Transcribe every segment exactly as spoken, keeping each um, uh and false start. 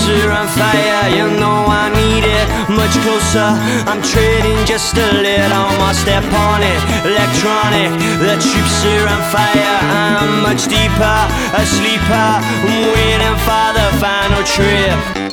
are on fire, you know I need it. Much closer, I'm treading just a little more. Step on it, electronic. The troops are on fire, I'm much deeper, a sleeper. I'm waiting for the final trip.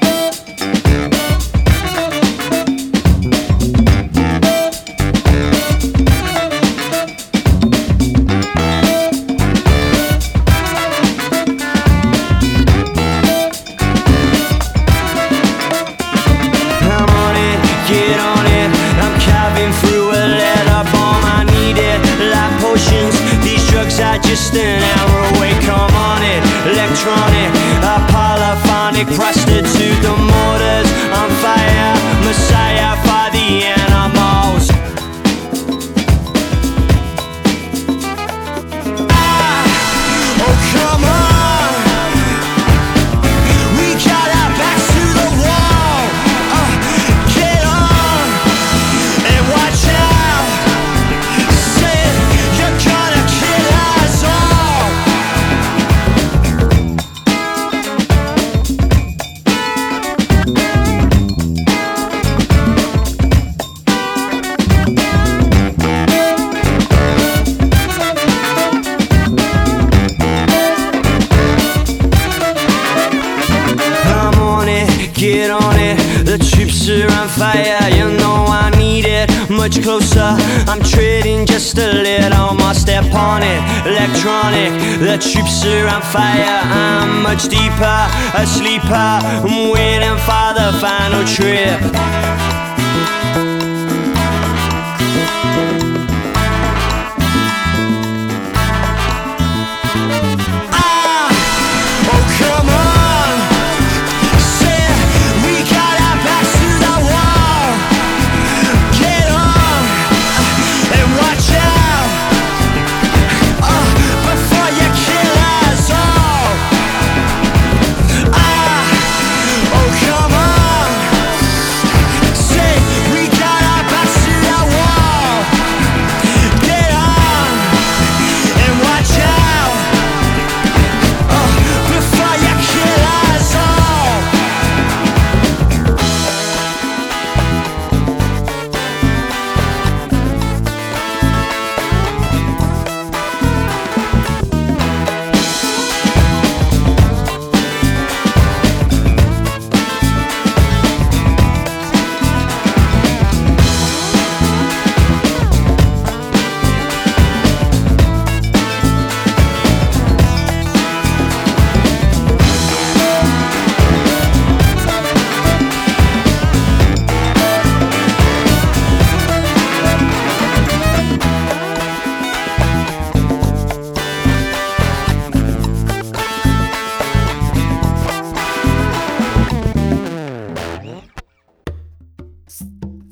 Get on it, I'm carving through a leather bomb. I need it like potions. These drugs are just an hour away. Come on it, electronic, a polyphonic prostitute. The mortars on fire, messiah for the animals. Ah, oh come on, we got our backs to the wall. Uh, get on and watch out. Say you're gonna kill us all. I'm on it, get on it. The troops are on fire, you know I need it. Much closer, I'm treading just a little more. Step on it, electronic. The troops are on fire, I'm much deeper, a sleeper. I'm waiting for the final trip.